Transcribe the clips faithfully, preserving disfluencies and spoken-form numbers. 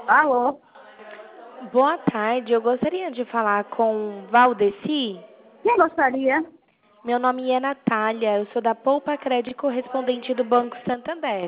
Alô? Boa tarde, eu gostaria de falar com Valdeci. Quem gostaria? Meu nome é Natália, eu sou da Poupa Crédito correspondente do Banco Santander.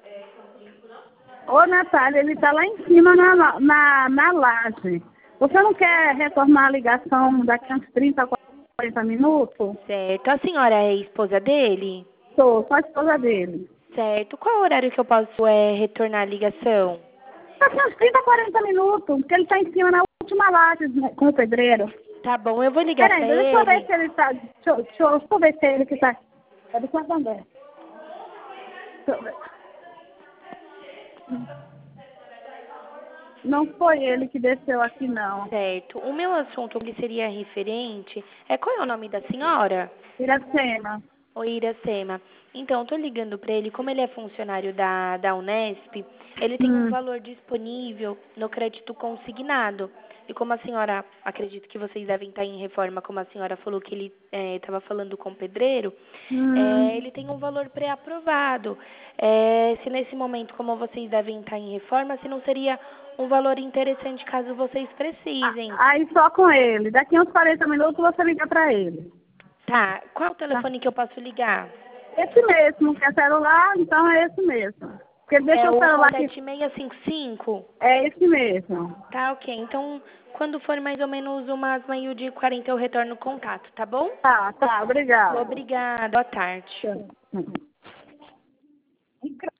Ô, Natália, ele está lá em cima na, na, na laje. Você não quer retornar a ligação daqui a uns trinta, quarenta minutos? Certo, a senhora é esposa dele? Sou, sou a esposa dele. Certo, qual horário que eu posso é, retornar a ligação? Daqui a uns trinta, quarenta minutos, porque ele está em cima na última laje né, com o pedreiro. Tá bom, eu vou ligar Peraí, pra deixa eu ver ele. se ele está... Deixa, eu- deixa, eu- deixa eu ver se é ele que está... É do Santander. Deixa eu ver. Não foi ele que desceu aqui, não. Certo, o meu assunto que seria referente é qual é o nome da senhora? Iracema. Oi, Iracema. Então, eu tô ligando para ele, como ele é funcionário da, da Unesp, ele tem um Hum, valor disponível no crédito consignado. E como a senhora, acredito que vocês devem estar em reforma, como a senhora falou que ele estava falando com o pedreiro, é, hum. ele tem um valor pré-aprovado. É, se nesse momento, como vocês devem estar em reforma, se não seria um valor interessante caso vocês Ah, precisem. aí só com ele. Daqui a uns quarenta minutos você liga para ele. Tá, qual o Tá? telefone que eu posso ligar? Esse mesmo, que é celular, então é esse mesmo. Porque ele É deixou o o celular aqui. sete seis cinco cinco? É esse mesmo. Tá, ok. Então, quando for mais ou menos umas meio de quarenta, eu retorno o contato, tá bom? Tá, tá, obrigado. Obrigada. Boa tarde. Tchau.